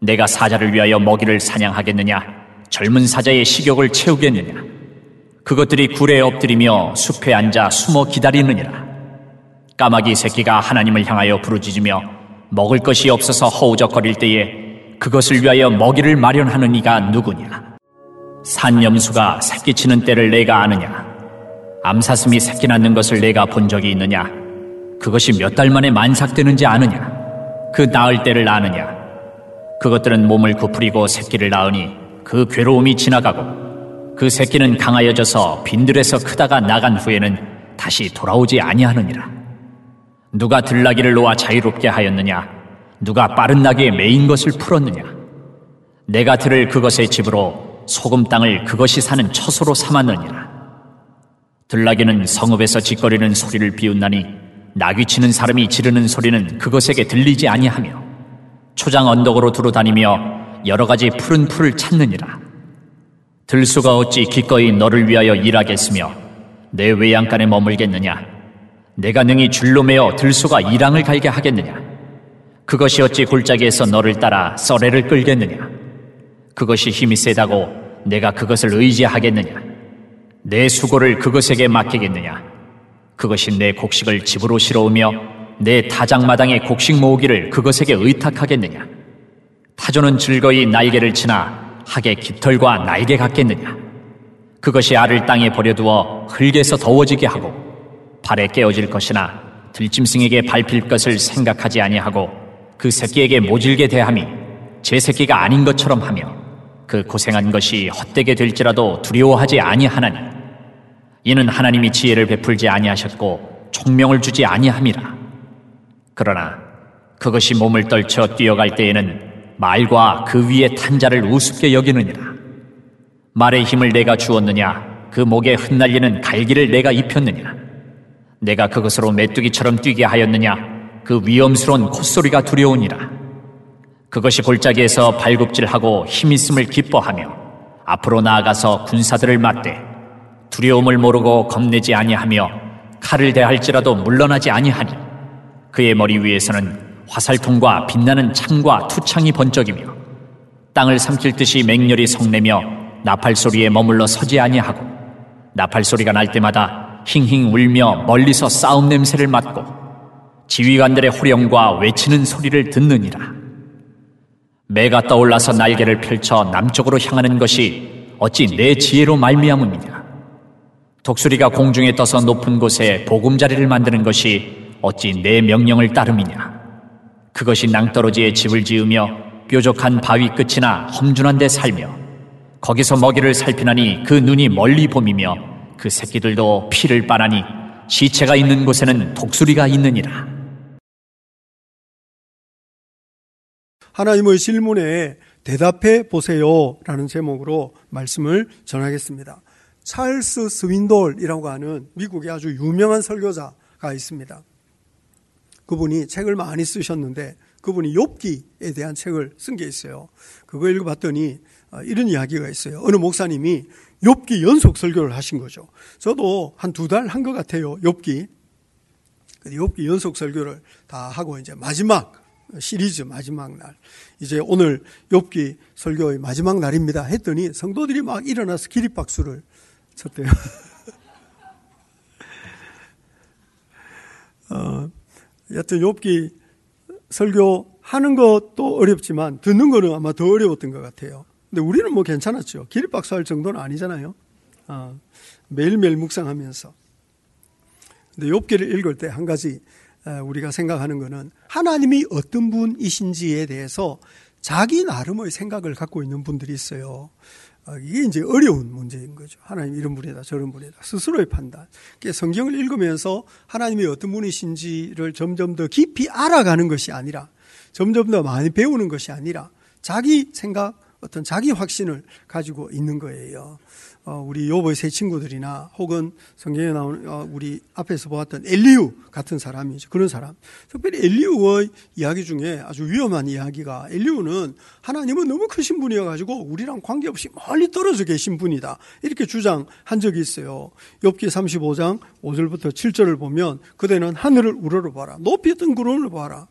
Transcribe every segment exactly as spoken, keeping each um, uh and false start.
내가 사자를 위하여 먹이를 사냥하겠느냐? 젊은 사자의 식욕을 채우겠느냐? 그것들이 굴에 엎드리며 숲에 앉아 숨어 기다리느니라. 까마귀 새끼가 하나님을 향하여 부르짖으며 먹을 것이 없어서 허우적거릴 때에 그것을 위하여 먹이를 마련하는 이가 누구냐? 산염수가 새끼치는 때를 내가 아느냐? 암사슴이 새끼 낳는 것을 내가 본 적이 있느냐? 그것이 몇 달 만에 만삭되는지 아느냐? 그 낳을 때를 아느냐? 그것들은 몸을 구부리고 새끼를 낳으니 그 괴로움이 지나가고 그 새끼는 강하여져서 빈들에서 크다가 나간 후에는 다시 돌아오지 아니하느니라. 누가 들나귀를 놓아 자유롭게 하였느냐? 누가 빠른 나귀에 매인 것을 풀었느냐? 내가 들을 그것의 집으로 소금 땅을 그것이 사는 처소로 삼았느니라. 들나귀는 성읍에서 짓거리는 소리를 비웃나니 나귀치는 사람이 지르는 소리는 그것에게 들리지 아니하며 초장 언덕으로 두루다니며 여러 가지 푸른 풀을 찾느니라. 들수가 어찌 기꺼이 너를 위하여 일하겠으며 내 외양간에 머물겠느냐? 내가 능히 줄로 매어 들수가 이랑을 갈게 하겠느냐? 그것이 어찌 골짜기에서 너를 따라 썰애를 끌겠느냐? 그것이 힘이 세다고 내가 그것을 의지하겠느냐? 내 수고를 그것에게 맡기겠느냐? 그것이 내 곡식을 집으로 실어오며 내 타작마당의 곡식 모으기를 그것에게 의탁하겠느냐? 타조는 즐거이 날개를 치나 학의 깃털과 날개 같겠느냐? 그것이 알을 땅에 버려두어 흙에서 더워지게 하고 발에 깨어질 것이나 들짐승에게 밟힐 것을 생각하지 아니하고 그 새끼에게 모질게 대함이 제 새끼가 아닌 것처럼 하며 그 고생한 것이 헛되게 될지라도 두려워하지 아니하나니 이는 하나님이 지혜를 베풀지 아니하셨고 총명을 주지 아니함이라. 그러나 그것이 몸을 떨쳐 뛰어갈 때에는 말과 그 위에 탄 자를 우습게 여기느니라. 말의 힘을 내가 주었느냐? 그 목에 흩날리는 갈기를 내가 입혔느냐? 내가 그것으로 메뚜기처럼 뛰게 하였느냐? 그 위험스러운 콧소리가 두려우니라. 그것이 골짜기에서 발굽질하고 힘있음을 기뻐하며 앞으로 나아가서 군사들을 맞대 두려움을 모르고 겁내지 아니하며 칼을 대할지라도 물러나지 아니하니 그의 머리 위에서는 화살통과 빛나는 창과 투창이 번쩍이며 땅을 삼킬 듯이 맹렬히 성내며 나팔소리에 머물러 서지 아니하고 나팔소리가 날 때마다 힝힝 울며 멀리서 싸움 냄새를 맡고 지휘관들의 호령과 외치는 소리를 듣느니라. 매가 떠올라서 날개를 펼쳐 남쪽으로 향하는 것이 어찌 내 지혜로 말미암음이냐? 독수리가 공중에 떠서 높은 곳에 보금자리를 만드는 것이 어찌 내 명령을 따름이냐? 그것이 낭떠러지에 집을 지으며 뾰족한 바위 끝이나 험준한 데 살며 거기서 먹이를 살피나니 그 눈이 멀리 봄이며 그 새끼들도 피를 빠나니 시체가 있는 곳에는 독수리가 있느니라. 하나님의 질문에 대답해 보세요 라는 제목으로 말씀을 전하겠습니다. 찰스 스윈돌이라고 하는 미국의 아주 유명한 설교자가 있습니다. 그분이 책을 많이 쓰셨는데 그분이 욥기에 대한 책을 쓴 게 있어요. 그거 읽어봤더니 이런 이야기가 있어요. 어느 목사님이 욥기 연속 설교를 하신 거죠. 저도 한 두 달 한 것 같아요. 욥기. 욥기 연속 설교를 다 하고 이제 마지막 시리즈 마지막 날 이제 오늘 욥기 설교의 마지막 날입니다 했더니 성도들이 막 일어나서 기립박수를 쳤대요. 어, 여튼 욥기 설교하는 것도 어렵지만 듣는 거는 아마 더 어려웠던 것 같아요. 근데 우리는 뭐 괜찮았죠. 기립박수할 정도는 아니잖아요. 어, 매일매일 묵상하면서. 근데 욥기를 읽을 때 한 가지 우리가 생각하는 것은 하나님이 어떤 분이신지에 대해서 자기 나름의 생각을 갖고 있는 분들이 있어요. 이게 이제 어려운 문제인 거죠. 하나님 이런 분이다 저런 분이다 스스로의 판단. 성경을 읽으면서 하나님이 어떤 분이신지를 점점 더 깊이 알아가는 것이 아니라 점점 더 많이 배우는 것이 아니라 자기 생각 어떤 자기 확신을 가지고 있는 거예요. 어, 우리 욥의 세 친구들이나 혹은 성경에 나오는 어, 우리 앞에서 보았던 엘리후 같은 사람이죠. 그런 사람. 특별히 엘리후의 이야기 중에 아주 위험한 이야기가 엘리후는 하나님은 너무 크신 분이어가지고 우리랑 관계없이 멀리 떨어져 계신 분이다. 이렇게 주장한 적이 있어요. 욥기 삼십오 장 오 절부터 칠 절을 보면 그대는 하늘을 우러러봐라. 높이 뜬 구름을 봐라.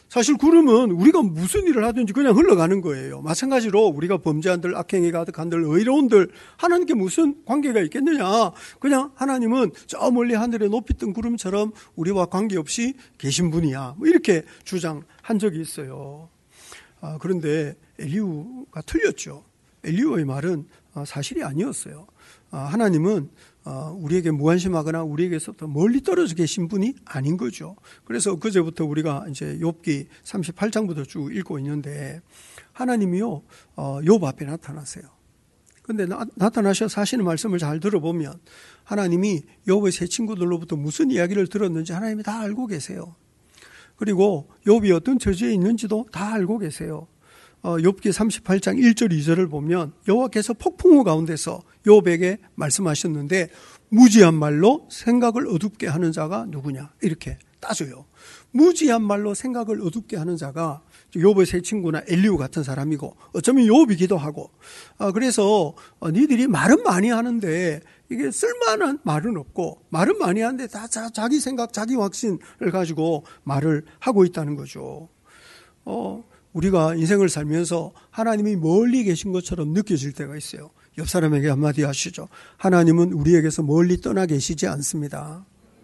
사실 구름은 우리가 무슨 일을 하든지 그냥 흘러가는 거예요. 마찬가지로 우리가 범죄한들, 악행이 가득한들, 의로운들 하나님께 무슨 관계가 있겠느냐. 그냥 하나님은 저 멀리 하늘에 높이 뜬 구름처럼 우리와 관계없이 계신 분이야. 뭐 이렇게 주장한 적이 있어요. 아, 그런데 엘리후가 틀렸죠. 엘리후의 말은 사실이 아니었어요. 아, 하나님은 우리에게 무관심하거나 우리에게서부터 멀리 떨어져 계신 분이 아닌 거죠. 그래서 그제부터 우리가 이제 욥기 삼십팔 장부터 쭉 읽고 있는데 하나님이요 욥 앞에 나타나세요. 그런데 나, 나타나셔서 하시는 말씀을 잘 들어보면 하나님이 욥의 세 친구들로부터 무슨 이야기를 들었는지 하나님이 다 알고 계세요. 그리고 욥이 어떤 처지에 있는지도 다 알고 계세요. 어, 욥기 삼십팔 장 일 절 이 절을 보면 여호와께서 폭풍우 가운데서 욥에게 말씀하셨는데 무지한 말로 생각을 어둡게 하는 자가 누구냐 이렇게 따져요. 무지한 말로 생각을 어둡게 하는 자가 욥의 세 친구나 엘리후 같은 사람이고 어쩌면 욥이기도 하고 아, 그래서 어, 니들이 말은 많이 하는데 이게 쓸만한 말은 없고 말은 많이 하는데 다 자, 자기 생각 자기 확신을 가지고 말을 하고 있다는 거죠. 어, 우리가 인생을 살면서 하나님이 멀리 계신 것처럼 느껴질 때가 있어요. 옆 사람에게 한마디 하시죠. 하나님은 우리에게서 멀리 떠나 계시지 않습니다.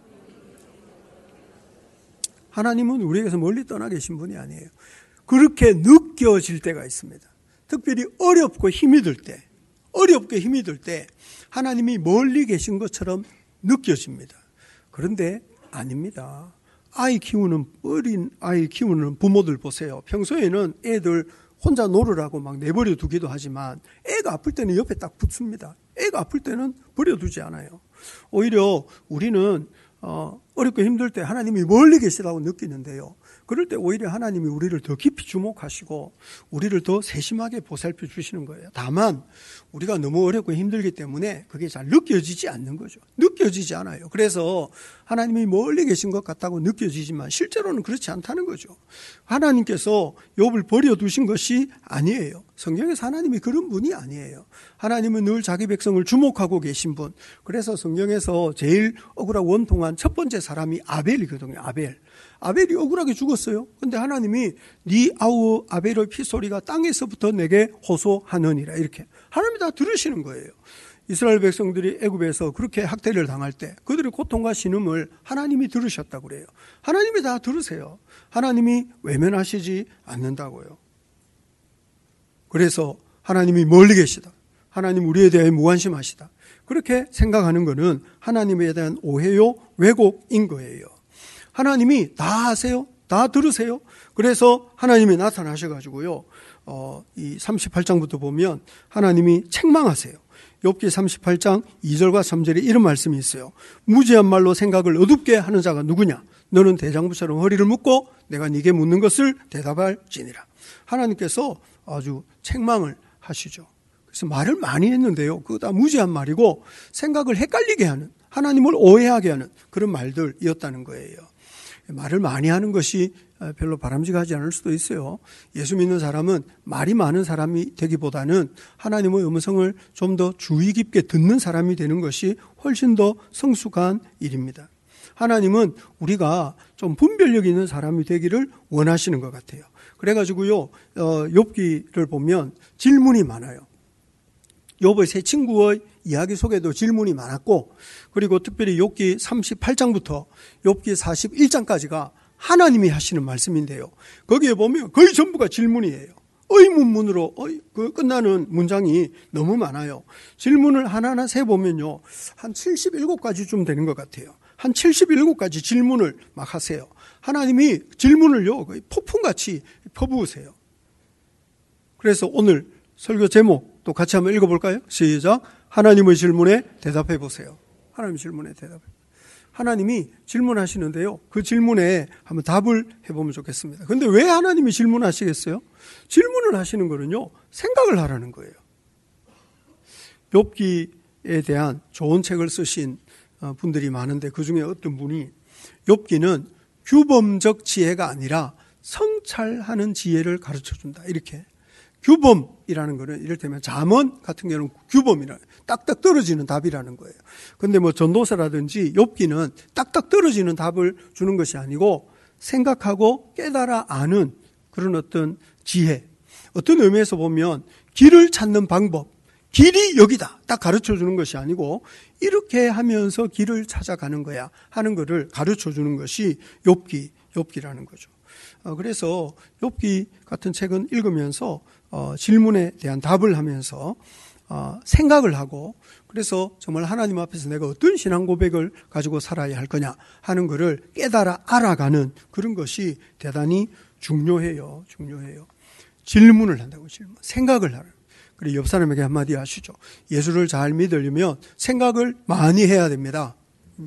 하나님은 우리에게서 멀리 떠나 계신 분이 아니에요. 그렇게 느껴질 때가 있습니다. 특별히 어렵고 힘이 들 때, 어렵게 힘이 들 때 하나님이 멀리 계신 것처럼 느껴집니다. 그런데 아닙니다. 아이 키우는, 어린 아이 키우는 부모들 보세요. 평소에는 애들 혼자 놀으라고 막 내버려 두기도 하지만 애가 아플 때는 옆에 딱 붙습니다. 애가 아플 때는 버려두지 않아요. 오히려 우리는 어, 어렵고 힘들 때 하나님이 멀리 계시다고 느끼는데요. 그럴 때 오히려 하나님이 우리를 더 깊이 주목하시고 우리를 더 세심하게 보살펴 주시는 거예요. 다만 우리가 너무 어렵고 힘들기 때문에 그게 잘 느껴지지 않는 거죠. 느껴지지 않아요. 그래서 하나님이 멀리 계신 것 같다고 느껴지지만 실제로는 그렇지 않다는 거죠. 하나님께서 욥을 버려두신 것이 아니에요. 성경에서 하나님이 그런 분이 아니에요. 하나님은 늘 자기 백성을 주목하고 계신 분. 그래서 성경에서 제일 억울하고 원통한 첫 번째 사람이 아벨이거든요. 아벨. 아벨이 억울하게 죽었어요. 그런데 하나님이 네 아우 아벨의 피소리가 땅에서부터 내게 호소하느니라 이렇게 하나님이 다 들으시는 거예요. 이스라엘 백성들이 애굽에서 그렇게 학대를 당할 때 그들의 고통과 신음을 하나님이 들으셨다고 그래요. 하나님이 다 들으세요. 하나님이 외면하시지 않는다고요. 그래서 하나님이 멀리 계시다. 하나님 우리에 대해 무관심하시다. 그렇게 생각하는 것은 하나님에 대한 오해요, 왜곡인 거예요. 하나님이 다 아세요? 다 들으세요? 그래서 하나님이 나타나셔가지고요, 어, 이 삼십팔 장부터 보면 하나님이 책망하세요. 욥기 삼십팔 장 이 절과 삼 절에 이런 말씀이 있어요. 무지한 말로 생각을 어둡게 하는 자가 누구냐? 너는 대장부처럼 허리를 묶고 내가 네게 묻는 것을 대답할지니라. 하나님께서 아주 책망을 하시죠. 그래서 말을 많이 했는데요. 그거 다 무지한 말이고 생각을 헷갈리게 하는, 하나님을 오해하게 하는 그런 말들이었다는 거예요. 말을 많이 하는 것이 별로 바람직하지 않을 수도 있어요. 예수 믿는 사람은 말이 많은 사람이 되기보다는 하나님의 음성을 좀 더 주의 깊게 듣는 사람이 되는 것이 훨씬 더 성숙한 일입니다. 하나님은 우리가 좀 분별력 있는 사람이 되기를 원하시는 것 같아요. 그래가지고요, 어, 욥기를 보면 질문이 많아요. 욥의 세 친구의 이야기 속에도 질문이 많았고, 그리고 특별히 욥기 삼십팔 장부터 욥기 사십일 장까지가 하나님이 하시는 말씀인데요. 거기에 보면 거의 전부가 질문이에요. 의문문으로 끝나는 문장이 너무 많아요. 질문을 하나하나 세보면요, 한 칠십칠 가지쯤 되는 것 같아요. 한 칠십칠 가지 질문을 막 하세요. 하나님이 질문을요, 거의 폭풍같이 퍼부으세요. 그래서 오늘 설교 제목 또 같이 한번 읽어볼까요? 시작. 하나님의 질문에 대답해 보세요. 하나님의 질문에 대답해. 하나님이 질문하시는데요, 그 질문에 한번 답을 해보면 좋겠습니다. 그런데 왜 하나님이 질문하시겠어요? 질문을 하시는 거는요, 생각을 하라는 거예요. 욥기에 대한 좋은 책을 쓰신 분들이 많은데 그 중에 어떤 분이 욥기는 규범적 지혜가 아니라 성찰하는 지혜를 가르쳐준다, 이렇게. 규범이라는 거는 이를테면 잠언 같은 경우는 규범이라 딱딱 떨어지는 답이라는 거예요. 그런데 뭐 전도서라든지 욥기는 딱딱 떨어지는 답을 주는 것이 아니고 생각하고 깨달아 아는 그런 어떤 지혜, 어떤 의미에서 보면 길을 찾는 방법, 길이 여기다 딱 가르쳐 주는 것이 아니고 이렇게 하면서 길을 찾아가는 거야 하는 것을 가르쳐 주는 것이 욥기, 욥기라는 거죠. 그래서 욥기 같은 책은 읽으면서 질문에 대한 답을 하면서 생각을 하고, 그래서 정말 하나님 앞에서 내가 어떤 신앙 고백을 가지고 살아야 할 거냐 하는 것을 깨달아 알아가는 그런 것이 대단히 중요해요. 중요해요. 질문을 한다고, 질문. 생각을 하는. 그리고 옆 사람에게 한마디 하시죠. 예수를 잘 믿으려면 생각을 많이 해야 됩니다.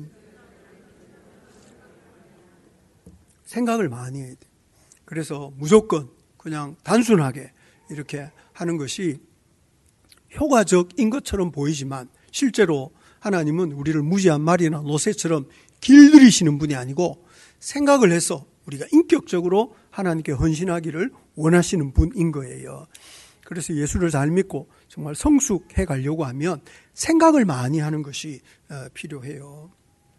생각을 많이 해야 돼. 그래서 무조건 그냥 단순하게 이렇게 하는 것이 효과적인 것처럼 보이지만 실제로 하나님은 우리를 무지한 말이나 노새처럼 길들이시는 분이 아니고 생각을 해서 우리가 인격적으로 하나님께 헌신하기를 원하시는 분인 거예요. 그래서 예수를 잘 믿고 정말 성숙해 가려고 하면 생각을 많이 하는 것이 필요해요.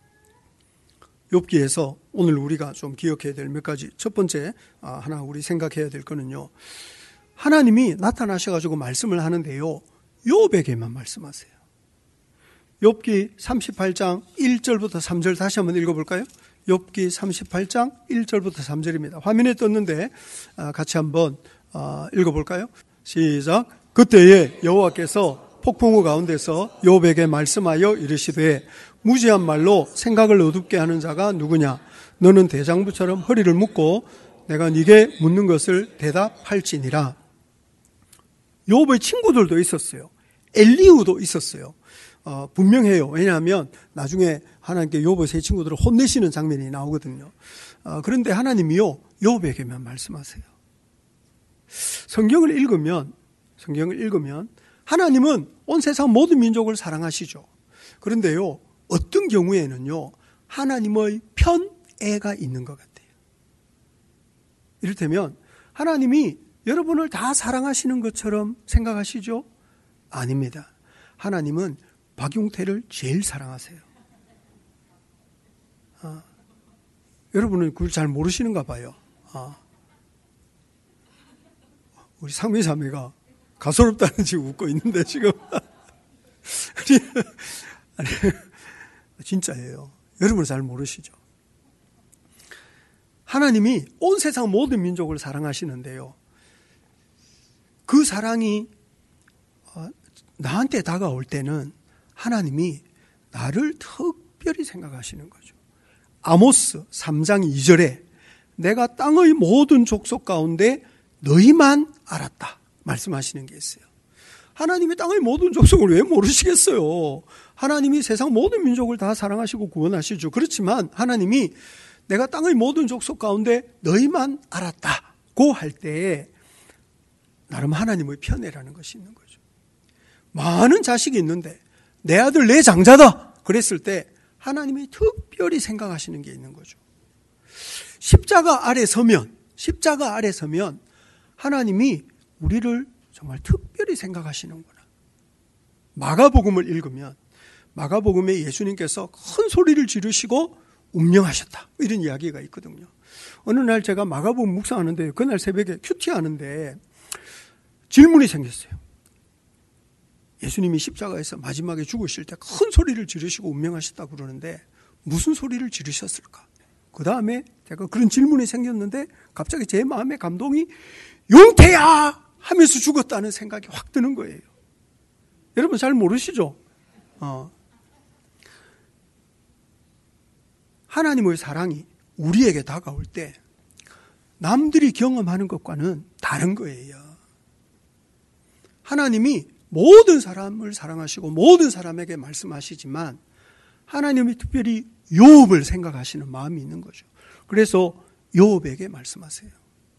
욥기에서 오늘 우리가 좀 기억해야 될 몇 가지, 첫 번째 하나 우리 생각해야 될 거는요, 하나님이 나타나셔가지고 말씀을 하는데요, 욥에게만 말씀하세요. 욥기 삼십팔 장 일 절부터 삼 절 다시 한번 읽어볼까요? 욥기 삼십팔 장 일 절부터 삼 절입니다. 화면에 떴는데 같이 한번 읽어볼까요? 시작. 그때에 여호와께서 폭풍우 가운데서 욥에게 말씀하여 이르시되 무지한 말로 생각을 어둡게 하는 자가 누구냐? 너는 대장부처럼 허리를 묶고 내가 네게 묻는 것을 대답할지니라. 욥의 친구들도 있었어요. 엘리후도 있었어요. 어, 분명해요. 왜냐하면 나중에 하나님께 욥의 세 친구들을 혼내시는 장면이 나오거든요. 어, 그런데 하나님이요, 욥에게만 말씀하세요. 성경을 읽으면, 성경을 읽으면 하나님은 온 세상 모든 민족을 사랑하시죠. 그런데요, 어떤 경우에는요, 하나님의 편애가 있는 것 같아요. 이를테면 하나님이 여러분을 다 사랑하시는 것처럼 생각하시죠? 아닙니다. 하나님은 박용태를 제일 사랑하세요. 아, 여러분은 그걸 잘 모르시는가 봐요. 아, 우리 상미 자매가 가소롭다는 지금 웃고 있는데 지금 아니, 진짜예요. 여러분은 잘 모르시죠. 하나님이 온 세상 모든 민족을 사랑하시는데요, 그 사랑이 나한테 다가올 때는 하나님이 나를 특별히 생각하시는 거죠. 아모스 삼 장 이 절에 내가 땅의 모든 족속 가운데 너희만 알았다 말씀하시는 게 있어요. 하나님이 땅의 모든 족속을 왜 모르시겠어요? 하나님이 세상 모든 민족을 다 사랑하시고 구원하시죠. 그렇지만 하나님이 내가 땅의 모든 족속 가운데 너희만 알았다고 할 때에 나름 하나님의 편애라는 것이 있는 거죠. 많은 자식이 있는데 내 아들 내 장자다 그랬을 때 하나님이 특별히 생각하시는 게 있는 거죠. 십자가 아래 서면 십자가 아래 서면 하나님이 우리를 정말 특별히 생각하시는구나. 마가복음을 읽으면 마가복음에 예수님께서 큰 소리를 지르시고 운명하셨다 이런 이야기가 있거든요. 어느 날 제가 마가복음 묵상하는데 그날 새벽에 큐티하는데 질문이 생겼어요. 예수님이 십자가에서 마지막에 죽으실 때 큰 소리를 지르시고 운명하셨다고 그러는데 무슨 소리를 지르셨을까? 그 다음에 제가 그런 질문이 생겼는데 갑자기 제 마음에 감동이 용태야 하면서 죽었다는 생각이 확 드는 거예요. 여러분 잘 모르시죠? 어. 하나님의 사랑이 우리에게 다가올 때 남들이 경험하는 것과는 다른 거예요. 하나님이 모든 사람을 사랑하시고 모든 사람에게 말씀하시지만 하나님이 특별히 욥을 생각하시는 마음이 있는 거죠. 그래서 욥에게 말씀하세요.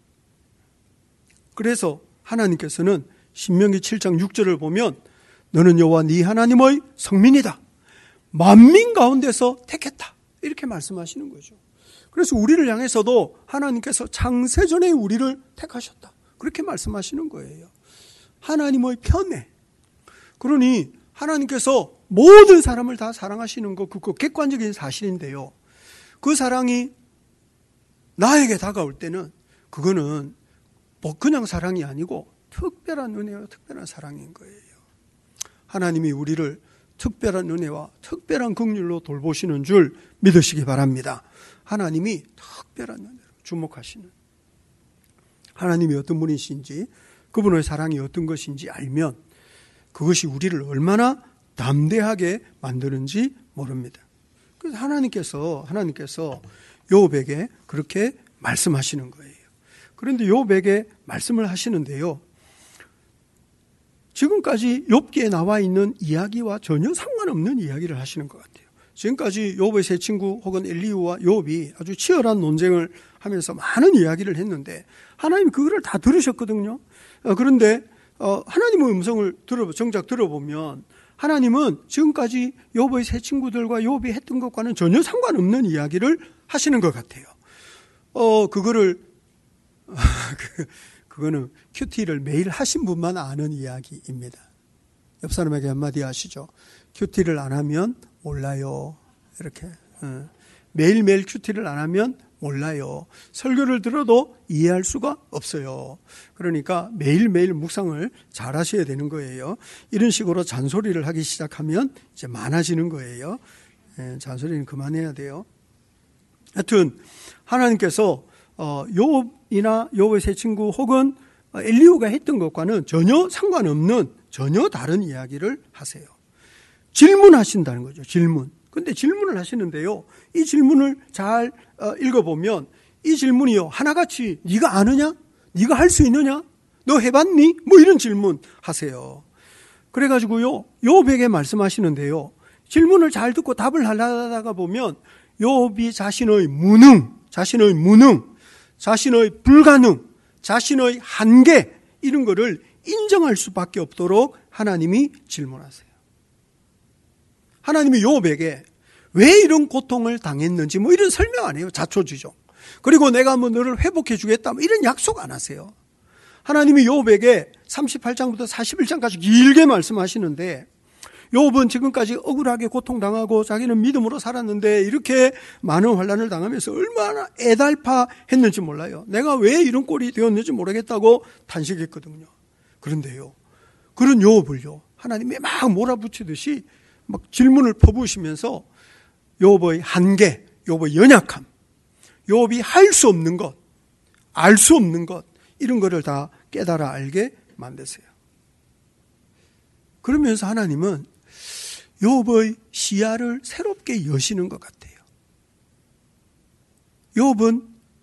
그래서 하나님께서는 신명기 칠 장 육 절을 보면 너는 여호와 네 하나님의 성민이다. 만민 가운데서 택했다. 이렇게 말씀하시는 거죠. 그래서 우리를 향해서도 하나님께서 창세전에 우리를 택하셨다. 그렇게 말씀하시는 거예요. 하나님의 편애. 그러니 하나님께서 모든 사람을 다 사랑하시는 거 그거 객관적인 사실인데요. 그 사랑이 나에게 다가올 때는 그거는 뭐 그냥 사랑이 아니고 특별한 은혜와 특별한 사랑인 거예요. 하나님이 우리를 특별한 은혜와 특별한 긍휼로 돌보시는 줄 믿으시기 바랍니다. 하나님이 특별한 은혜로 주목하시는, 하나님이 어떤 분이신지, 그분의 사랑이 어떤 것인지 알면 그것이 우리를 얼마나 담대하게 만드는지 모릅니다. 그래서 하나님께서 하나님께서 욥에게 그렇게 말씀하시는 거예요. 그런데 욥에게 말씀을 하시는데요, 지금까지 욥기에 나와 있는 이야기와 전혀 상관없는 이야기를 하시는 것 같아요. 지금까지 욥의 세 친구 혹은 엘리후와 욥이 아주 치열한 논쟁을 하면서 많은 이야기를 했는데 하나님이 그거를 다 들으셨거든요. 그런데 하나님의 음성을 들어 정작 들어보면 하나님은 지금까지 욥의 세 친구들과 욥이 했던 것과는 전혀 상관없는 이야기를 하시는 것 같아요. 어 그거를 그, 그거는 큐티를 매일 하신 분만 아는 이야기입니다. 옆 사람에게 한마디 하시죠. 큐티를 안 하면 몰라요. 이렇게 어. 매일매일 큐티를 안 하면 몰라요. 설교를 들어도 이해할 수가 없어요. 그러니까 매일매일 묵상을 잘 하셔야 되는 거예요. 이런 식으로 잔소리를 하기 시작하면 이제 많아지는 거예요. 예, 잔소리는 그만해야 돼요. 하여튼 하나님께서 어, 욥이나 욥의 세 친구 혹은 엘리후가 했던 것과는 전혀 상관없는 전혀 다른 이야기를 하세요. 질문하신다는 거죠. 질문. 근데 질문을 하시는데요, 이 질문을 잘 읽어보면 이 질문이요, 하나같이 네가 아느냐? 네가 할 수 있느냐? 너 해봤니? 뭐 이런 질문 하세요. 그래가지고요, 욥에게 말씀하시는데요, 질문을 잘 듣고 답을 하다가 보면 욥이 자신의 무능, 자신의 무능, 자신의 불가능, 자신의 한계, 이런 거를 인정할 수밖에 없도록 하나님이 질문하세요. 하나님이 욥에게 왜 이런 고통을 당했는지 뭐 이런 설명 안 해요. 자초지종. 그리고 내가 뭐 너를 회복해 주겠다 뭐 이런 약속 안 하세요. 하나님이 욥에게 삼십팔 장부터 사십일 장까지 길게 말씀하시는데, 욥은 지금까지 억울하게 고통당하고 자기는 믿음으로 살았는데 이렇게 많은 환난을 당하면서 얼마나 애달파했는지 몰라요. 내가 왜 이런 꼴이 되었는지 모르겠다고 탄식했거든요. 그런데요, 그런 욥을요, 하나님이 막 몰아붙이듯이 막 질문을 퍼부으시면서 욥의 한계, 욥의 연약함, 욥이 할 수 없는 것, 알 수 없는 것, 이런 거를 다 깨달아 알게 만드세요. 그러면서 하나님은 욥의 시야를 새롭게 여시는 것 같아요. 욥은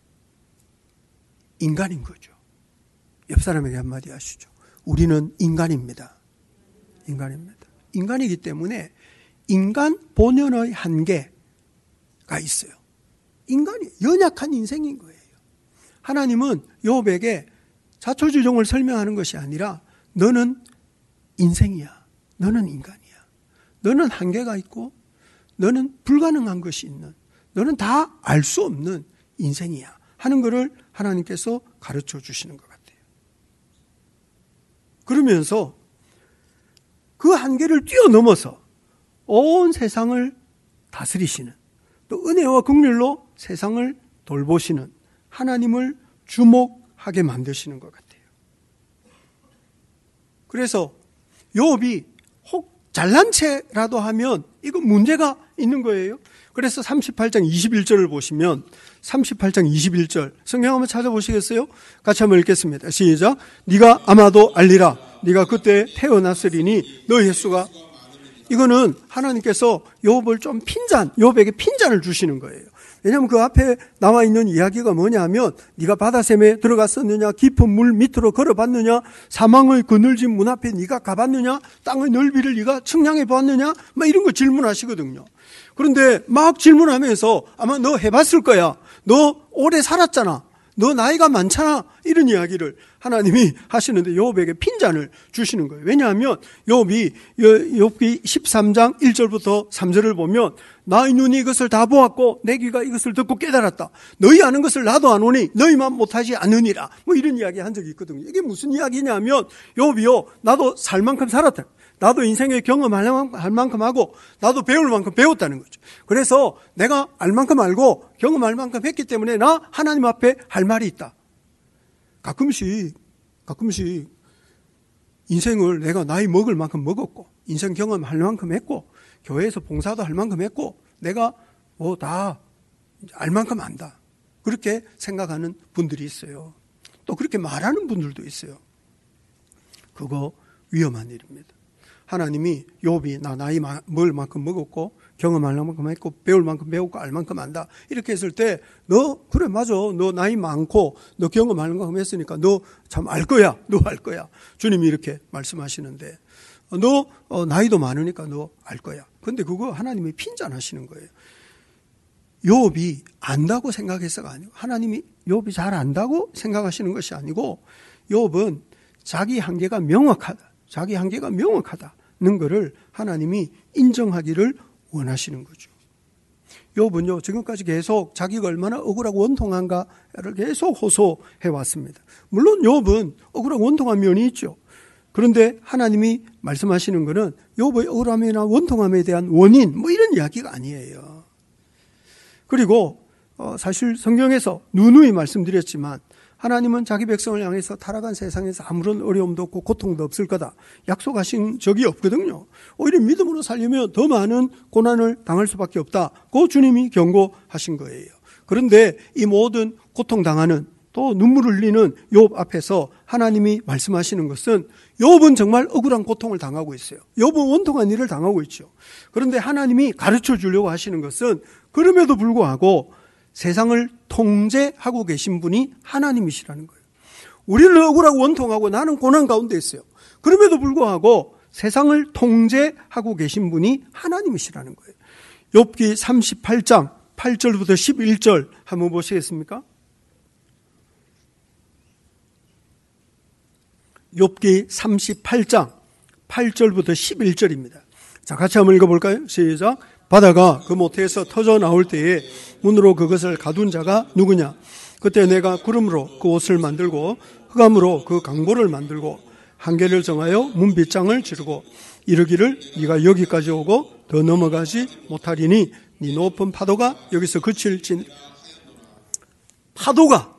인간인 거죠. 옆 사람에게 한마디 하시죠. 우리는 인간입니다. 인간입니다. 인간이기 때문에 인간 본연의 한계가 있어요. 인간이 연약한 인생인 거예요. 하나님은 욥에게 자초지종을 설명하는 것이 아니라 너는 인생이야. 너는 인간이야. 너는 한계가 있고 너는 불가능한 것이 있는, 너는 다 알 수 없는 인생이야 하는 것을 하나님께서 가르쳐 주시는 것 같아요. 그러면서 그 한계를 뛰어넘어서 온 세상을 다스리시는, 또 은혜와 긍휼로 세상을 돌보시는 하나님을 주목하게 만드시는 것 같아요. 그래서 욥이 혹 잘난 체라도 하면 이거 문제가 있는 거예요. 그래서 삼십팔 장 이십일 절을 보시면, 삼십팔 장 이십일 절 성경 한번 찾아보시겠어요? 같이 한번 읽겠습니다. 시작. 네가 아마도 알리라. 네가 그때 태어났으리니 너의 횟수가, 이거는 하나님께서 욥을 좀 핀잔, 욥에게 핀잔을 주시는 거예요. 왜냐하면 그 앞에 나와 있는 이야기가 뭐냐면, 네가 바다샘에 들어갔었느냐, 깊은 물 밑으로 걸어봤느냐, 사망의 그늘진 문 앞에 네가 가봤느냐, 땅의 넓이를 네가 측량해 보았느냐, 막 이런 거 질문하시거든요. 그런데 막 질문하면서 아마 너 해봤을 거야, 너 오래 살았잖아, 너 나이가 많잖아, 이런 이야기를 하나님이 하시는데 욥에게 핀잔을 주시는 거예요. 왜냐하면 욥이 욥기 십삼 장 일 절부터 삼 절을 보면, 나의 눈이 이것을 다 보았고 내 귀가 이것을 듣고 깨달았다. 너희 아는 것을 나도 아노니 너희만 못하지 않으니라. 뭐 이런 이야기 한 적이 있거든요. 이게 무슨 이야기냐면, 욥이요, 나도 살 만큼 살았다. 나도 인생에 경험할 만큼 하고 나도 배울 만큼 배웠다는 거죠. 그래서 내가 알 만큼 알고 경험할 만큼 했기 때문에 나 하나님 앞에 할 말이 있다. 가끔씩 가끔씩 인생을 내가 나이 먹을 만큼 먹었고 인생 경험할 만큼 했고 교회에서 봉사도 할 만큼 했고 내가 뭐 다 알 만큼 안다. 그렇게 생각하는 분들이 있어요. 또 그렇게 말하는 분들도 있어요. 그거 위험한 일입니다. 하나님이 욥이 나 나이 먹을 만큼 먹었고 경험할 만큼 했고 배울 만큼 배웠고 알 만큼 안다. 이렇게 했을 때 너 그래 맞아. 너 나이 많고 너 경험할 만큼 했으니까 너 참 알 거야. 너 알 거야. 주님이 이렇게 말씀하시는데 너 어, 나이도 많으니까 너 알 거야. 그런데 그거 하나님이 핀잔하시는 거예요. 욥이 안다고 생각해서가 아니고 하나님이 욥이 잘 안다고 생각하시는 것이 아니고 욥은 자기 한계가 명확하다. 자기 한계가 명확하다는 것을 하나님이 인정하기를 원하시는 거죠. 욥은요 지금까지 계속 자기가 얼마나 억울하고 원통한가를 계속 호소해 왔습니다. 물론 욥은 억울하고 원통한 면이 있죠. 그런데 하나님이 말씀하시는 것은 욥의 억울함이나 원통함에 대한 원인 뭐 이런 이야기가 아니에요. 그리고 사실 성경에서 누누이 말씀드렸지만 하나님은 자기 백성을 향해서 타락한 세상에서 아무런 어려움도 없고 고통도 없을 거다 약속하신 적이 없거든요. 오히려 믿음으로 살려면 더 많은 고난을 당할 수밖에 없다. 그 주님이 경고하신 거예요. 그런데 이 모든 고통당하는 또 눈물 흘리는 욥 앞에서 하나님이 말씀하시는 것은 욥은 정말 억울한 고통을 당하고 있어요. 욥은 원통한 일을 당하고 있죠. 그런데 하나님이 가르쳐 주려고 하시는 것은 그럼에도 불구하고 세상을 통제하고 계신 분이 하나님이시라는 거예요. 우리는 억울하고 원통하고 나는 고난 가운데 있어요. 그럼에도 불구하고 세상을 통제하고 계신 분이 하나님이시라는 거예요. 욥기 삼십팔 장 팔 절부터 십일 절 한번 보시겠습니까? 욥기 삼십팔 장 팔 절부터 십일 절입니다. 자, 같이 한번 읽어볼까요? 시작. 바다가 그 모태에서 터져 나올 때에 문으로 그것을 가둔 자가 누구냐? 그때 내가 구름으로 그 옷을 만들고 흑암으로 그 강보를 만들고 한계를 정하여 문빗장을 지르고 이르기를 네가 여기까지 오고 더 넘어가지 못하리니 네 높은 파도가 여기서 그칠진. 파도가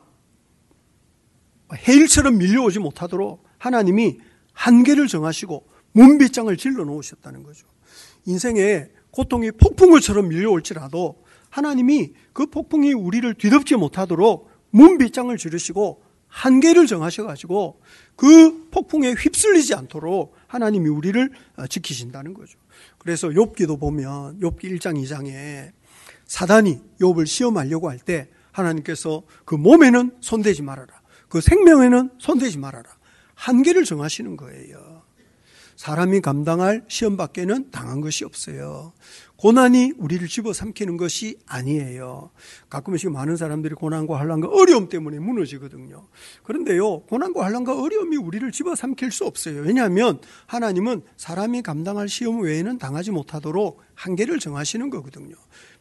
해일처럼 밀려오지 못하도록 하나님이 한계를 정하시고 문빗장을 질러 놓으셨다는 거죠. 인생에 고통이 폭풍우처럼 밀려올지라도 하나님이 그 폭풍이 우리를 뒤덮지 못하도록 문빗장을 지르시고 한계를 정하셔가지고 그 폭풍에 휩쓸리지 않도록 하나님이 우리를 지키신다는 거죠. 그래서 욥기도 보면 욥기 일 장 이 장에 사단이 욥을 시험하려고 할 때 하나님께서 그 몸에는 손대지 말아라. 그 생명에는 손대지 말아라. 한계를 정하시는 거예요. 사람이 감당할 시험 밖에는 당한 것이 없어요. 고난이 우리를 집어삼키는 것이 아니에요. 가끔씩 많은 사람들이 고난과 환난과 어려움 때문에 무너지거든요. 그런데요, 고난과 환난과 어려움이 우리를 집어삼킬 수 없어요. 왜냐하면 하나님은 사람이 감당할 시험 외에는 당하지 못하도록 한계를 정하시는 거거든요.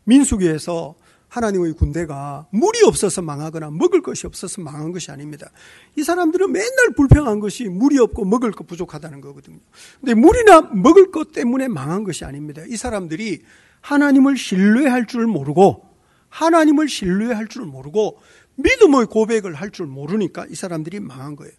민수기에서 하나님의 군대가 물이 없어서 망하거나 먹을 것이 없어서 망한 것이 아닙니다. 이 사람들은 맨날 불평한 것이 물이 없고 먹을 것 부족하다는 거거든요. 근데 물이나 먹을 것 때문에 망한 것이 아닙니다. 이 사람들이 하나님을 신뢰할 줄 모르고 하나님을 신뢰할 줄 모르고 믿음의 고백을 할 줄 모르니까 이 사람들이 망한 거예요.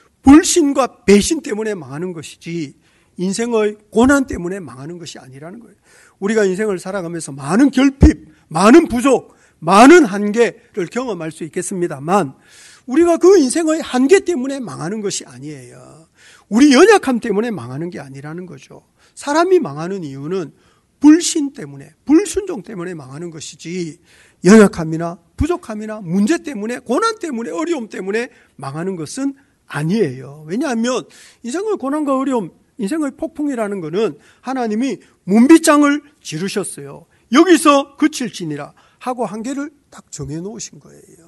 불신과 배신 때문에 망하는 것이지 인생의 고난 때문에 망하는 것이 아니라는 거예요. 우리가 인생을 살아가면서 많은 결핍, 많은 부족, 많은 한계를 경험할 수 있겠습니다만 우리가 그 인생의 한계 때문에 망하는 것이 아니에요. 우리 연약함 때문에 망하는 게 아니라는 거죠. 사람이 망하는 이유는 불신 때문에, 불순종 때문에 망하는 것이지 연약함이나 부족함이나 문제 때문에, 고난 때문에, 어려움 때문에 망하는 것은 아니에요. 왜냐하면 인생의 고난과 어려움, 인생의 폭풍이라는 것은 하나님이 문빗장을 지르셨어요. 여기서 그칠지니라 하고 한계를 딱 정해놓으신 거예요.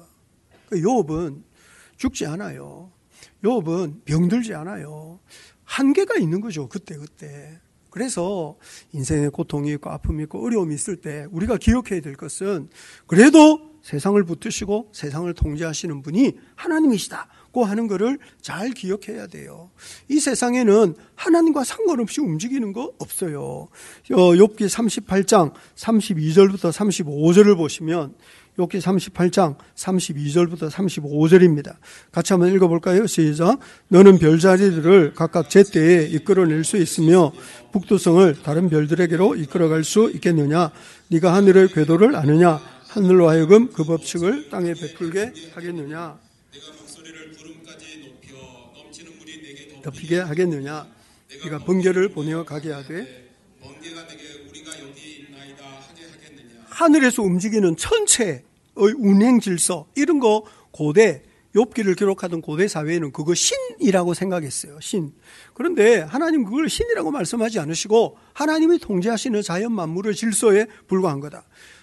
욥은 죽지 않아요. 욥은 병들지 않아요. 한계가 있는 거죠. 그때 그때. 그래서 인생에 고통이 있고 아픔이 있고 어려움이 있을 때 우리가 기억해야 될 것은 그래도 세상을 붙드시고 세상을 통제하시는 분이 하나님이시다. 고 하는 것을 잘 기억해야 돼요. 이 세상에는 하나님과 상관없이 움직이는 거 없어요. 욥기 삼십팔 장 삼십이 절부터 삼십오 절을 보시면 욥기 삼십팔 장 삼십이 절부터 삼십오 절입니다. 같이 한번 읽어볼까요? 시작. 너는 별자리들을 각각 제때에 이끌어낼 수 있으며 북두성을 다른 별들에게로 이끌어갈 수 있겠느냐? 네가 하늘의 궤도를 아느냐? 하늘로 하여금 그 법칙을 땅에 베풀게 하겠느냐? 내가 목소리를 구름까지 높여 넘치는 물이 내게 덮이게 하겠느냐? 네가 번개를 보내어 가게 하되 번개가 내게 우리가 여기 있나이다 하게 하겠느냐? 하늘에서 움직이는 천체의 운행 질서 이런 거 고대 욥기를 기록하던 고대 사회에는 그거 신이라고 생각했어요. 신. 그런데 하나님 그걸 신이라고 말씀하지 않으시고 하나님이 통제하시는 자연 만물의 질서에 불과한 거다.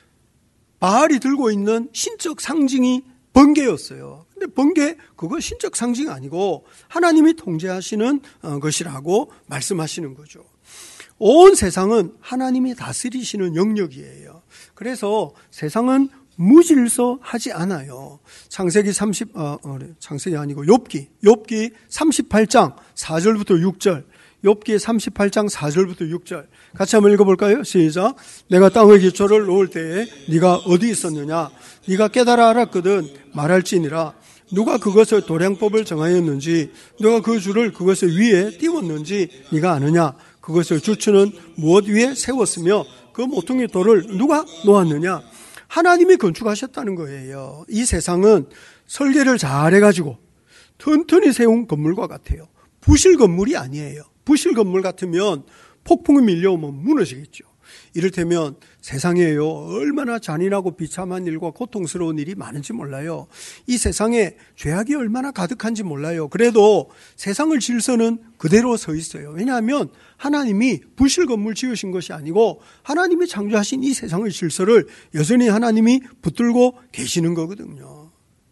바알이 들고 있는 신적 상징이 번개였어요. 근데 번개 그거 신적 상징 아니고 하나님이 통제하시는 것이라고 말씀하시는 거죠. 온 세상은 하나님이 다스리시는 영역이에요. 그래서 세상은 무질서하지 않아요. 창세기 삼십 어, 어 창세기 아니고 욥기 욥기 삼십팔 장 사 절부터 육 절. 욥기 삼십팔 장 사 절부터 육 절. 같이 한번 읽어볼까요? 시작. 내가 땅의 기초를 놓을 때에 네가 어디 있었느냐? 네가 깨달아 알았거든 말할지니라. 누가 그것을 도량법을 정하였는지, 누가 그 줄을 그것을 위에 띄웠는지 네가 아느냐? 그것을 주추는 무엇 위에 세웠으며 그 모퉁이 돌을 누가 놓았느냐? 하나님이 건축하셨다는 거예요. 이 세상은 설계를 잘 해가지고 튼튼히 세운 건물과 같아요. 부실 건물이 아니에요. 부실 건물 같으면 폭풍이 밀려오면 무너지겠죠. 이를테면 세상에요 얼마나 잔인하고 비참한 일과 고통스러운 일이 많은지 몰라요. 이 세상에 죄악이 얼마나 가득한지 몰라요. 그래도 세상의 질서는 그대로 서 있어요. 왜냐하면 하나님이 부실 건물 지으신 것이 아니고 하나님이 창조하신 이 세상의 질서를 여전히 하나님이 붙들고 계시는 거거든요.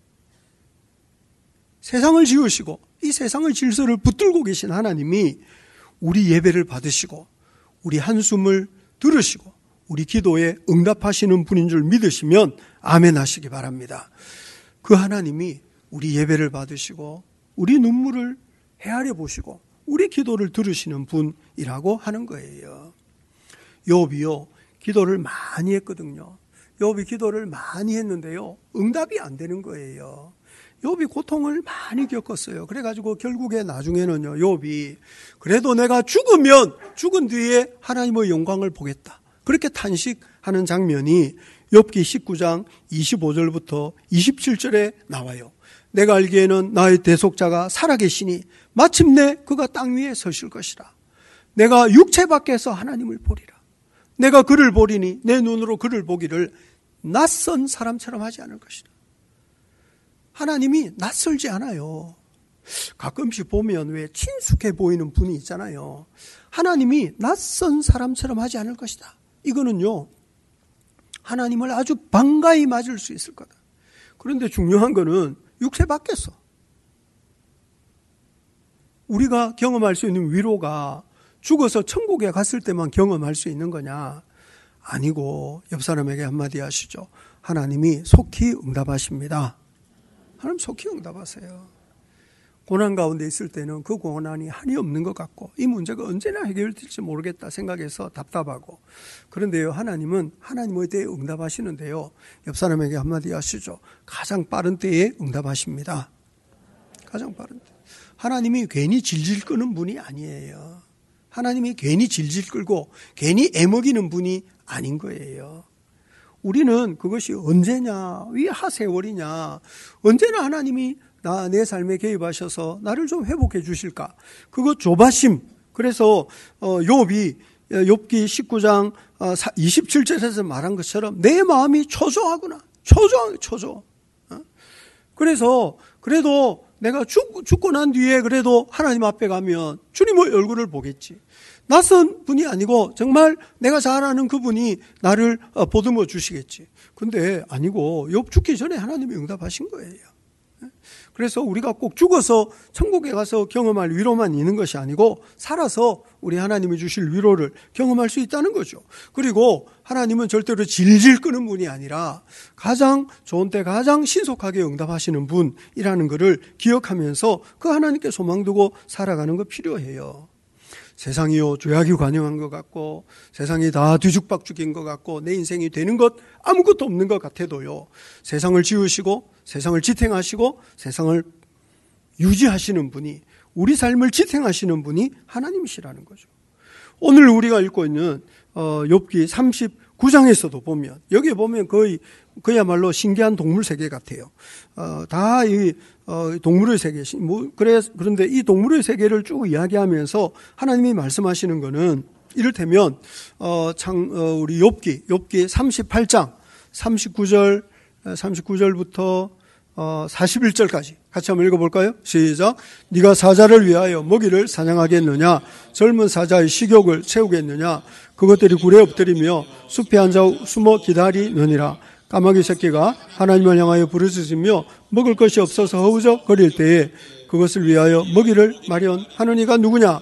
세상을 지으시고 이 세상의 질서를 붙들고 계신 하나님이 우리 예배를 받으시고 우리 한숨을 들으시고 우리 기도에 응답하시는 분인 줄 믿으시면 아멘 하시기 바랍니다. 그 하나님이 우리 예배를 받으시고 우리 눈물을 헤아려 보시고 우리 기도를 들으시는 분이라고 하는 거예요. 욥이요 기도를 많이 했거든요. 욥이 기도를 많이 했는데요 응답이 안 되는 거예요. 욥이 고통을 많이 겪었어요. 그래가지고 결국에 나중에는요 욥이 그래도 내가 죽으면 죽은 뒤에 하나님의 영광을 보겠다 그렇게 탄식하는 장면이 욥기 십구 장 이십오 절부터 이십칠 절에 나와요. 내가 알기에는 나의 대속자가 살아계시니 마침내 그가 땅 위에 서실 것이라. 내가 육체 밖에서 하나님을 보리라. 내가 그를 보리니 내 눈으로 그를 보기를 낯선 사람처럼 하지 않을 것이다. 하나님이 낯설지 않아요. 가끔씩 보면 왜 친숙해 보이는 분이 있잖아요. 하나님이 낯선 사람처럼 하지 않을 것이다. 이거는요 하나님을 아주 반가이 맞을 수 있을 거다. 그런데 중요한 거는 육체 밖에서 우리가 경험할 수 있는 위로가 죽어서 천국에 갔을 때만 경험할 수 있는 거냐? 아니고 옆 사람에게 한마디 하시죠. 하나님이 속히 응답하십니다. 하나님 속히 응답하세요. 고난 가운데 있을 때는 그 고난이 한이 없는 것 같고 이 문제가 언제나 해결될지 모르겠다 생각해서 답답하고 그런데요 하나님은 하나님의 때에 응답하시는데요 옆 사람에게 한마디 하시죠. 가장 빠른 때에 응답하십니다. 가장 빠른 때. 하나님이 괜히 질질 끄는 분이 아니에요. 하나님이 괜히 질질 끌고 괜히 애먹이는 분이 아닌 거예요. 우리는 그것이 언제냐, 왜 하세월이냐, 언제나 하나님이 나, 내 삶에 개입하셔서 나를 좀 회복해 주실까? 그거 조바심. 그래서, 어, 욥이, 욥기 십구 장 이십칠 절에서 말한 것처럼 내 마음이 초조하구나. 초조, 초조. 어? 그래서, 그래도 내가 죽, 죽고 난 뒤에 그래도 하나님 앞에 가면 주님의 얼굴을 보겠지. 낯선 분이 아니고 정말 내가 잘 아는 그분이 나를 보듬어 주시겠지. 근데 아니고 욥 죽기 전에 하나님이 응답하신 거예요. 그래서 우리가 꼭 죽어서 천국에 가서 경험할 위로만 있는 것이 아니고 살아서 우리 하나님이 주실 위로를 경험할 수 있다는 거죠. 그리고 하나님은 절대로 질질 끄는 분이 아니라 가장 좋은 때 가장 신속하게 응답하시는 분이라는 것을 기억하면서 그 하나님께 소망 두고 살아가는 거 필요해요. 세상이요 죄악이 관영한 것 같고 세상이 다 뒤죽박죽인 것 같고 내 인생이 되는 것 아무것도 없는 것 같아도요, 세상을 지으시고 세상을 지탱하시고 세상을 유지하시는 분이, 우리 삶을 지탱하시는 분이 하나님이시라는 거죠. 오늘 우리가 읽고 있는 어, 욥기 삼십구 장에서도 보면, 여기에 보면 거의 그야말로 신기한 동물 세계 같아요. 어, 다 이 어, 동물의 세계, 뭐 그래 그런데 이 동물의 세계를 쭉 이야기하면서 하나님이 말씀하시는 거는 이를테면 어, 장, 어, 우리 욥기 욥기 삼십팔 장 삼십구 절 삼십구 절부터 어, 사십일 절까지 같이 한번 읽어볼까요? 시작. 네가 사자를 위하여 먹이를 사냥하겠느냐? 젊은 사자의 식욕을 채우겠느냐? 그것들이 굴에 엎드리며 숲에 앉아 숨어 기다리느니라. 까마귀 새끼가 하나님을 향하여 부르짖으며 먹을 것이 없어서 허우적거릴 때에 그것을 위하여 먹이를 마련하는 이가 누구냐?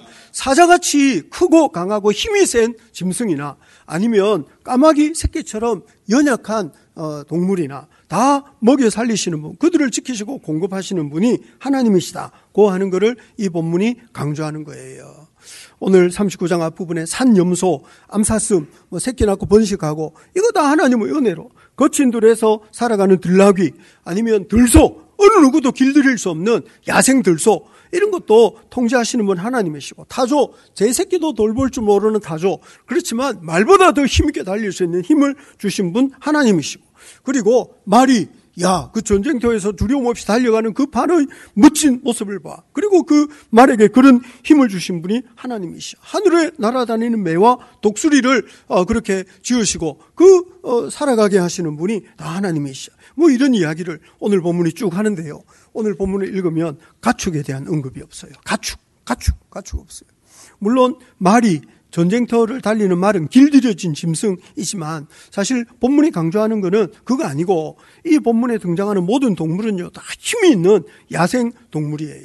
사자같이 크고 강하고 힘이 센 짐승이나 아니면 까마귀 새끼처럼 연약한 동물이나 다 먹여 살리시는 분, 그들을 지키시고 공급하시는 분이 하나님이시다고 하는 것을 이 본문이 강조하는 거예요. 오늘 삼십구 장 앞부분에 산염소, 암사슴, 뭐 새끼 낳고 번식하고 이거 다 하나님의 은혜로, 거친 들에서 살아가는 들나귀 아니면 들소, 어느 누구도 길들일 수 없는 야생 들소, 이런 것도 통제하시는 분 하나님이시고, 타조, 제 새끼도 돌볼 줄 모르는 타조, 그렇지만 말보다 더 힘있게 달릴 수 있는 힘을 주신 분 하나님이시고, 그리고 말이, 야, 그 전쟁터에서 두려움 없이 달려가는 그 판의 멋진 모습을 봐. 그리고 그 말에게 그런 힘을 주신 분이 하나님이시죠. 하늘에 날아다니는 매와 독수리를 어, 그렇게 지으시고 그 어, 살아가게 하시는 분이 다 하나님이시죠. 뭐 이런 이야기를 오늘 본문이 쭉 하는데요. 오늘 본문을 읽으면 가축에 대한 언급이 없어요. 가축, 가축, 가축 없어요. 물론 말이, 전쟁터를 달리는 말은 길들여진 짐승이지만 사실 본문이 강조하는 것은 그거 아니고, 이 본문에 등장하는 모든 동물은요 다 힘이 있는 야생 동물이에요.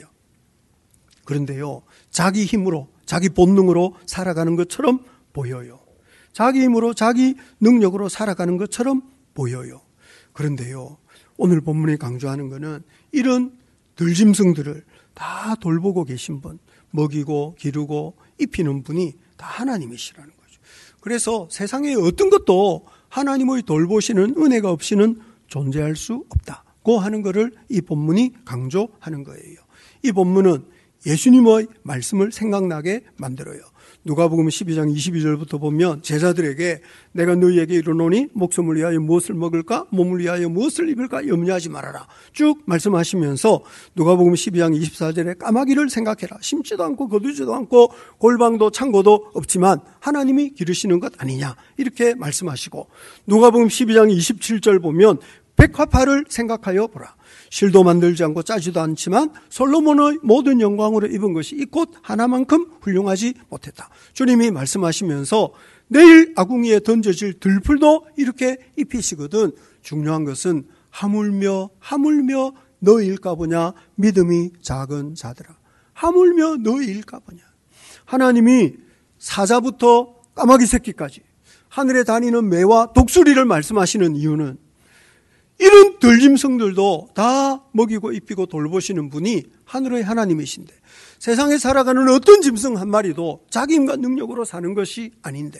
그런데요, 자기 힘으로, 자기 본능으로 살아가는 것처럼 보여요. 자기 힘으로, 자기 능력으로 살아가는 것처럼 보여요. 그런데요, 오늘 본문이 강조하는 것은 이런 들짐승들을 다 돌보고 계신 분, 먹이고 기르고 입히는 분이 다 하나님이시라는 거죠. 그래서 세상에 어떤 것도 하나님의 돌보시는 은혜가 없이는 존재할 수 없다고 하는 것을 이 본문이 강조하는 거예요. 이 본문은 예수님의 말씀을 생각나게 만들어요. 누가복음 십이 장 이십이 절부터 보면 제자들에게 내가 너희에게 이르노니 목숨을 위하여 무엇을 먹을까, 몸을 위하여 무엇을 입을까 염려하지 말아라 쭉 말씀하시면서 누가복음 십이 장 이십사 절에 까마귀를 생각해라. 심지도 않고 거두지도 않고 골방도 창고도 없지만 하나님이 기르시는 것 아니냐 이렇게 말씀하시고, 누가복음 십이 장 이십칠 절 보면 백화파를 생각하여 보라. 실도 만들지 않고 짜지도 않지만 솔로몬의 모든 영광으로 입은 것이 이 꽃 하나만큼 훌륭하지 못했다. 주님이 말씀하시면서 내일 아궁이에 던져질 들풀도 이렇게 입히시거든. 중요한 것은 하물며 하물며 너희일까 보냐, 믿음이 작은 자들아. 하물며 너희일까 보냐. 하나님이 사자부터 까마귀 새끼까지 하늘에 다니는 매와 독수리를 말씀하시는 이유는 이런 들짐승들도 다 먹이고 입히고 돌보시는 분이 하늘의 하나님이신데, 세상에 살아가는 어떤 짐승 한 마리도 자기 힘과 능력으로 사는 것이 아닌데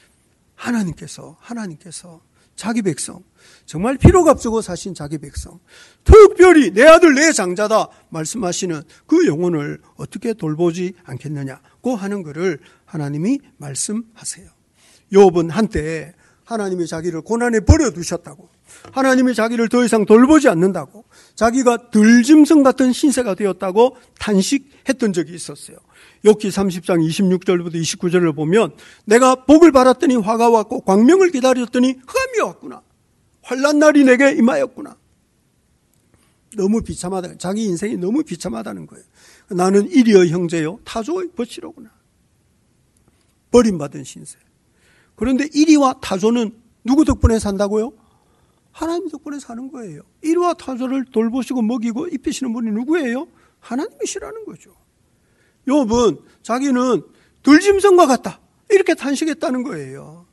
하나님께서 하나님께서 자기 백성, 정말 필요가 없고 사신 자기 백성, 특별히 내 아들 내 장자다 말씀하시는 그 영혼을 어떻게 돌보지 않겠느냐고 하는 것을 하나님이 말씀하세요. 욥은 한때 하나님이 자기를 고난에 버려두셨다고, 하나님이 자기를 더 이상 돌보지 않는다고, 자기가 들짐승 같은 신세가 되었다고 탄식했던 적이 있었어요. 욥기 삼십 장 이십육 절부터 이십구 절을 보면 내가 복을 바랐더니 화가 왔고 광명을 기다렸더니 흑암이 왔구나. 환난 날이 내게 임하였구나. 너무 비참하다. 자기 인생이 너무 비참하다는 거예요. 나는 이리의 형제요 타조의 벗이로구나. 버림받은 신세. 그런데 이리와 타조는 누구 덕분에 산다고요? 하나님 덕분에 사는 거예요. 이리와 타자를 돌보시고 먹이고 입히시는 분이 누구예요? 하나님이시라는 거죠. 욥은 자기는 들짐승과 같다 이렇게 탄식했다는 거예요.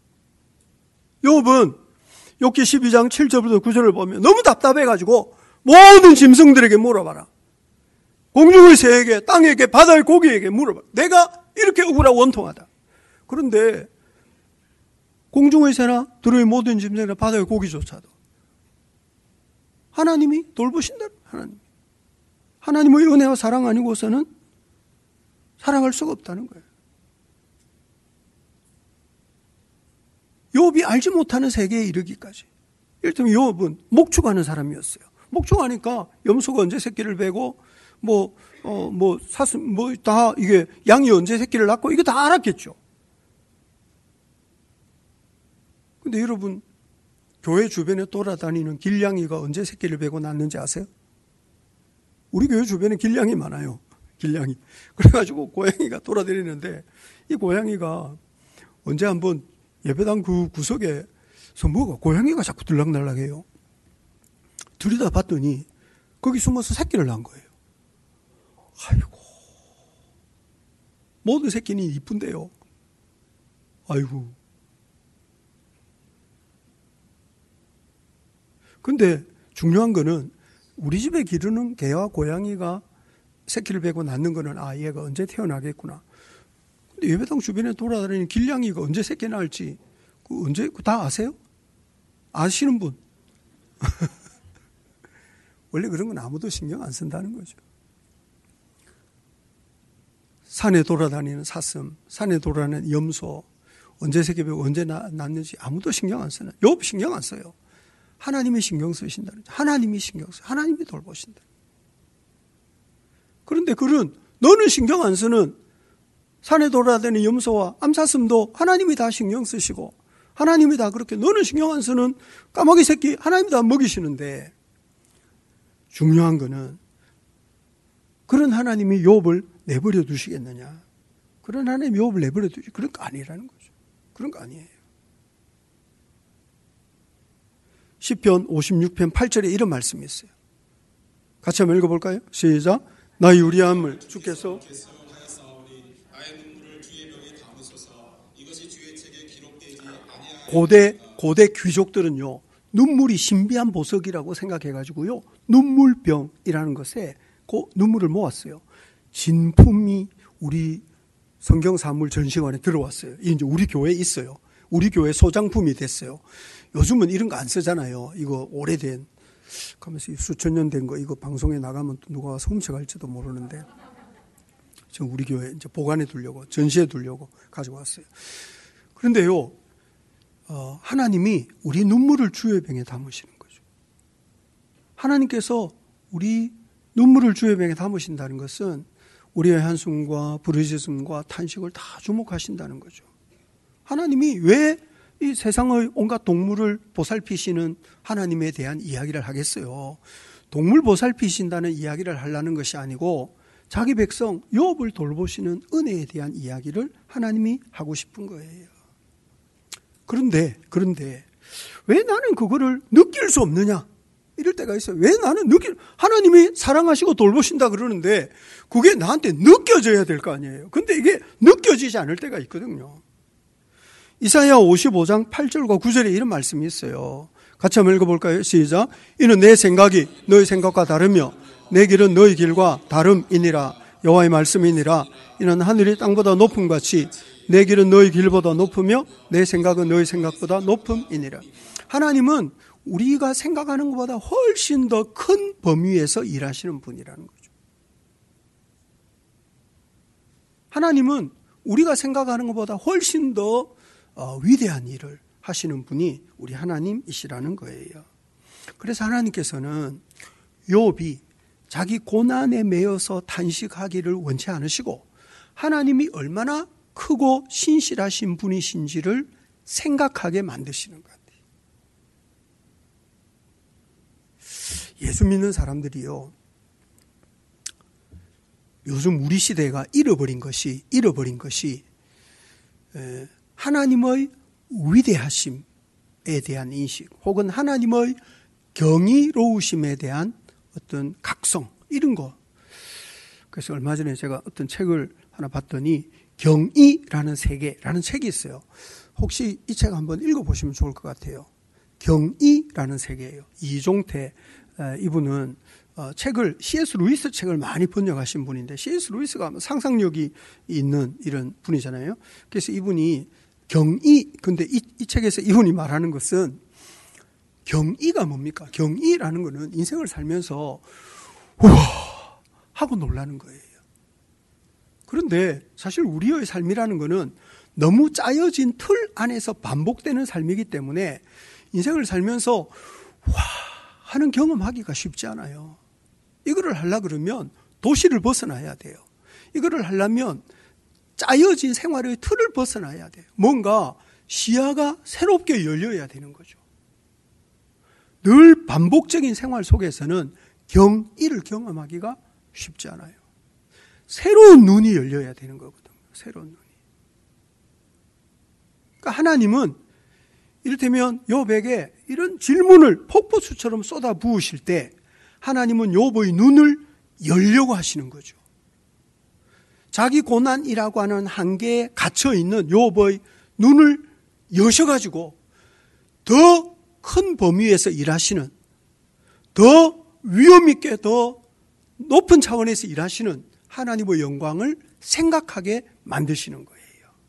욥은 욥기 십이 장 칠 절부터 구 절을 보면 너무 답답해가지고 모든 짐승들에게 물어봐라. 공중의 새에게, 땅에게, 바다의 고기에게 물어봐라. 내가 이렇게 억울하고 원통하다. 그런데 공중의 새나 들의 모든 짐승이나 바다의 고기조차도 하나님이 돌보신다. 하나님. 하나님의 은혜와 사랑 아니고서는 살아갈 수가 없다는 거예요. 욥이 알지 못하는 세계에 이르기까지. 일단 욥은 목축하는 사람이었어요. 목축하니까 염소가 언제 새끼를 베고 뭐 어 뭐 사슴 뭐 다 이게 양이 언제 새끼를 낳고 이거 다 알았겠죠. 근데 여러분 교회 주변에 돌아다니는 길냥이가 언제 새끼를 베고 낳는지 아세요? 우리 교회 주변에 길냥이 많아요. 길냥이. 그래가지고 고양이가 돌아다니는데 이 고양이가 언제 한번 예배당 그 구석에서 뭐가 고양이가 자꾸 들락날락해요. 들이다 봤더니 거기 숨어서 새끼를 낳은 거예요. 아이고 모든 새끼는 이쁜데요. 아이고. 근데 중요한 거는 우리 집에 기르는 개와 고양이가 새끼를 베고 낳는 거는 아 얘가 언제 태어나겠구나. 근데 예배당 주변에 돌아다니는 길냥이가 언제 새끼 낳을지 그 언제 다 아세요? 아시는 분? 원래 그런 건 아무도 신경 안 쓴다는 거죠. 산에 돌아다니는 사슴, 산에 돌아다니는 염소, 언제 새끼 베고 언제 낳는지 아무도 신경 안 써요. 욥 신경 안 써요. 하나님이 신경 쓰신다는 거죠. 하나님이 신경 써요. 하나님이 돌보신다. 그런데 그런 너는 신경 안 쓰는 산에 돌아다니는 염소와 암사슴도 하나님이 다 신경 쓰시고 하나님이 다 그렇게 너는 신경 안 쓰는 까마귀 새끼 하나님이 다 먹이시는데 중요한 거는 그런 하나님이 욥을 내버려 두시겠느냐. 그런 하나님이 욥을 내버려 두시 그런 거 아니라는 거죠. 그런 거 아니에요. 시편 오십육 편 팔 절에 이런 말씀이 있어요. 같이 한번 읽어볼까요? 시작. 나의 유리함을 주께서 고대 고대 귀족들은요 눈물이 신비한 보석이라고 생각해가지고요 눈물병이라는 것에 그 눈물을 모았어요. 진품이 우리 성경 사물 전시관에 들어왔어요. 이제 우리 교회에 있어요. 우리 교회 소장품이 됐어요. 요즘은 이런 거 안 쓰잖아요. 이거 오래된 가면서 수천 년 된 거 이거 방송에 나가면 누가 와서 훔쳐갈지도 모르는데 지금 우리 교회 이제 보관해 두려고 전시해 두려고 가지고 왔어요. 그런데요, 어, 하나님이 우리 눈물을 주의 병에 담으시는 거죠. 하나님께서 우리 눈물을 주의 병에 담으신다는 것은 우리의 한숨과 부르짖음과 탄식을 다 주목하신다는 거죠. 하나님이 왜 이 세상의 온갖 동물을 보살피시는 하나님에 대한 이야기를 하겠어요. 동물 보살피신다는 이야기를 하려는 것이 아니고 자기 백성 욥을 돌보시는 은혜에 대한 이야기를 하나님이 하고 싶은 거예요. 그런데 그런데 왜 나는 그거를 느낄 수 없느냐? 이럴 때가 있어요. 왜 나는 느낄 하나님이 사랑하시고 돌보신다 그러는데 그게 나한테 느껴져야 될 거 아니에요. 근데 이게 느껴지지 않을 때가 있거든요. 이사야 오십오 장 팔 절과 구 절에 이런 말씀이 있어요. 같이 한번 읽어볼까요? 시작. 이는 내 생각이 너희 생각과 다르며 내 길은 너희 길과 다름이니라. 여호와의 말씀이니라. 이는 하늘이 땅보다 높음 같이 내 길은 너희 길보다 높으며 내 생각은 너희 생각보다 높음이니라. 하나님은 우리가 생각하는 것보다 훨씬 더 큰 범위에서 일하시는 분이라는 거죠. 하나님은 우리가 생각하는 것보다 훨씬 더 어, 위대한 일을 하시는 분이 우리 하나님이시라는 거예요. 그래서 하나님께서는 욥이 자기 고난에 매여서 탄식하기를 원치 않으시고 하나님이 얼마나 크고 신실하신 분이신지를 생각하게 만드시는 것 같아요. 예수 믿는 사람들이요, 요즘 우리 시대가 잃어버린 것이 잃어버린 것이 하나님의 위대하심, 대한 인식 혹은 하나님의 경이로우심에 대한 어떤 각성 이런 거. 그래서 얼마 전에 제가 어떤 책을 하나 봤더니 경이라는 세계라는 책이 있어요. 혹시 이 책 한번 읽어보시면 좋을 것 같아요. 경이라는 세계예요. 이종태 이분은 책을 씨에스 루이스 책을 많이 번역하신 분인데 씨에스 루이스가 상상력이 있는 이런 분이잖아요. 그래서 이분이 경이 근데 이, 이 책에서 이분이 말하는 것은 경이가 뭡니까? 경이라는 것은 인생을 살면서 우와 하고 놀라는 거예요. 그런데 사실 우리의 삶이라는 것은 너무 짜여진 틀 안에서 반복되는 삶이기 때문에 인생을 살면서 와 하는 경험하기가 쉽지 않아요. 이거를 하려고 그러면 도시를 벗어나야 돼요. 이거를 하려면 짜여진 생활의 틀을 벗어나야 돼요. 뭔가 시야가 새롭게 열려야 되는 거죠. 늘 반복적인 생활 속에서는 경이를 경험하기가 쉽지 않아요. 새로운 눈이 열려야 되는 거거든요. 새로운 눈이. 그러니까 하나님은 이를테면 욥에게 이런 질문을 폭포수처럼 쏟아 부으실 때 하나님은 욥의 눈을 열려고 하시는 거죠. 자기 고난이라고 하는 한계에 갇혀있는 욥의 눈을 여셔가지고 더 큰 범위에서 일하시는, 더 위험 있게 더 높은 차원에서 일하시는 하나님의 영광을 생각하게 만드시는 거예요.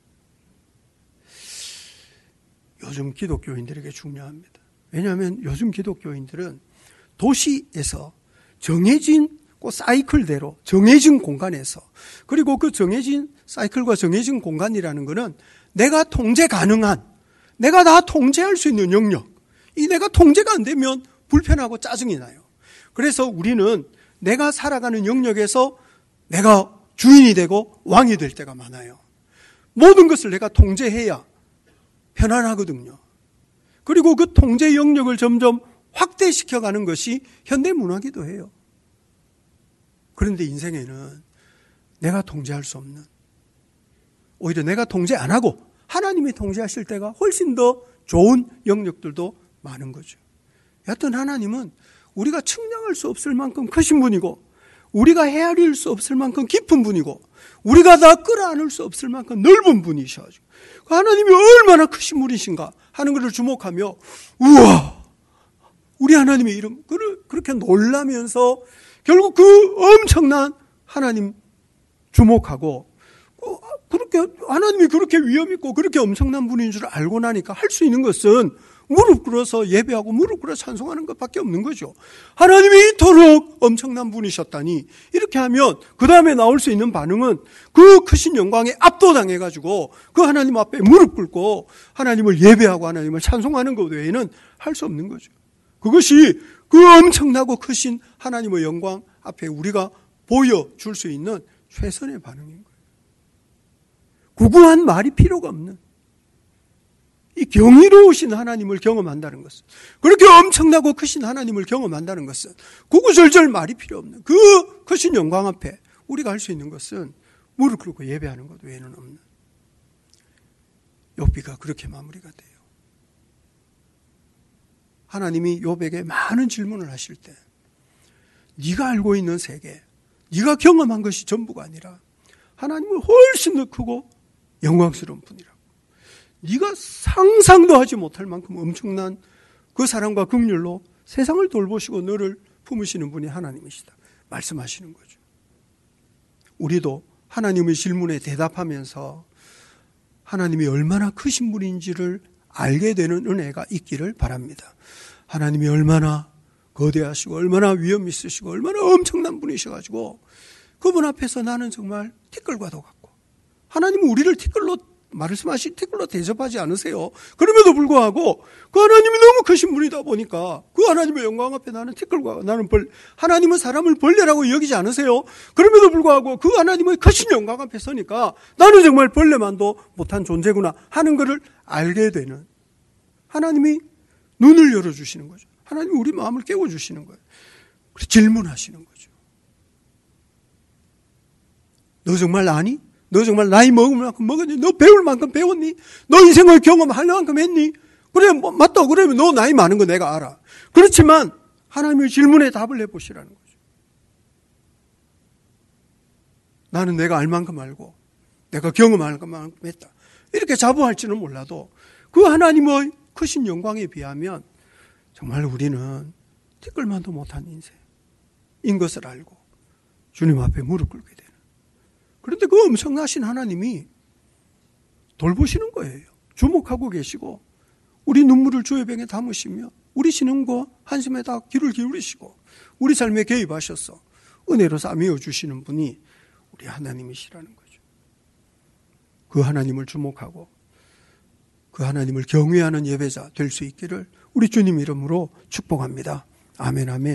요즘 기독교인들에게 중요합니다. 왜냐하면 요즘 기독교인들은 도시에서 정해진 그 사이클대로 정해진 공간에서, 그리고 그 정해진 사이클과 정해진 공간이라는 것은 내가 통제 가능한, 내가 다 통제할 수 있는 영역, 이 내가 통제가 안 되면 불편하고 짜증이 나요. 그래서 우리는 내가 살아가는 영역에서 내가 주인이 되고 왕이 될 때가 많아요. 모든 것을 내가 통제해야 편안하거든요. 그리고 그 통제 영역을 점점 확대시켜가는 것이 현대문화기도 해요. 그런데 인생에는 내가 통제할 수 없는, 오히려 내가 통제 안 하고 하나님이 통제하실 때가 훨씬 더 좋은 영역들도 많은 거죠. 여하튼 하나님은 우리가 측량할 수 없을 만큼 크신 분이고, 우리가 헤아릴 수 없을 만큼 깊은 분이고, 우리가 다 끌어안을 수 없을 만큼 넓은 분이셔가지고 하나님이 얼마나 크신 분이신가 하는 것을 주목하며, 우와, 우리 하나님의 이름, 그렇게 놀라면서 결국 그 엄청난 하나님 주목하고, 그렇게 하나님이 그렇게 위험 있고 그렇게 엄청난 분인 줄 알고 나니까 할 수 있는 것은 무릎 꿇어서 예배하고 무릎 꿇어 찬송하는 것밖에 없는 거죠. 하나님이 이토록 엄청난 분이셨다니, 이렇게 하면 그 다음에 나올 수 있는 반응은 그 크신 영광에 압도당해가지고 그 하나님 앞에 무릎 꿇고 하나님을 예배하고 하나님을 찬송하는 것 외에는 할 수 없는 거죠. 그것이 그 엄청나고 크신 하나님의 영광 앞에 우리가 보여줄 수 있는 최선의 반응인 거예요. 구구한 말이 필요가 없는, 이 경이로우신 하나님을 경험한다는 것은, 그렇게 엄청나고 크신 하나님을 경험한다는 것은 구구절절 말이 필요 없는 그 크신 영광 앞에 우리가 할 수 있는 것은 무릎 꿇고 예배하는 것 외에는 없는, 욥기가 그렇게 마무리가 돼요. 하나님이 욥에게 많은 질문을 하실 때 네가 알고 있는 세계, 네가 경험한 것이 전부가 아니라 하나님은 훨씬 더 크고 영광스러운 분이라고, 네가 상상도 하지 못할 만큼 엄청난 그 사랑과 긍휼로 세상을 돌보시고 너를 품으시는 분이 하나님이시다 말씀하시는 거죠. 우리도 하나님의 질문에 대답하면서 하나님이 얼마나 크신 분인지를 알게 되는 은혜가 있기를 바랍니다. 하나님이 얼마나 거대하시고 얼마나 위험 있으시고 얼마나 엄청난 분이셔가지고 그분 앞에서 나는 정말 티끌과도 같고, 하나님은 우리를 티끌로 말씀하신 티끌로 대접하지 않으세요. 그럼에도 불구하고 그 하나님이 너무 크신 분이다 보니까 그 하나님의 영광 앞에 나는 티끌과, 나는 벌, 하나님은 사람을 벌레라고 여기지 않으세요. 그럼에도 불구하고 그 하나님의 크신 영광 앞에 서니까 나는 정말 벌레만도 못한 존재구나 하는 것을 알게 되는, 하나님이 눈을 열어주시는 거죠. 하나님이 우리 마음을 깨워주시는 거예요. 질문하시는 거죠. 너 정말 아니? 너 정말 나이 먹을 만큼 먹었니? 너 배울 만큼 배웠니? 너 인생을 경험할 만큼 했니? 그래, 뭐, 맞다. 그러면 너 나이 많은 거 내가 알아. 그렇지만 하나님의 질문에 답을 해보시라는 거죠. 나는 내가 알 만큼 알고 내가 경험할 만큼 했다. 이렇게 자부할지는 몰라도 그 하나님의 크신 영광에 비하면 정말 우리는 티끌만도 못한 인생인 것을 알고 주님 앞에 무릎 꿇게 되는. 그런데 그 엄청나신 하나님이 돌보시는 거예요. 주목하고 계시고 우리 눈물을 주의 병에 담으시며 우리 신음과 한숨에 다 귀를 기울이시고 우리 삶에 개입하셔서 은혜로 싸매어 주시는 분이 우리 하나님이시라는 거죠. 그 하나님을 주목하고 그 하나님을 경외하는 예배자 될 수 있기를 우리 주님 이름으로 축복합니다. 아멘, 아멘.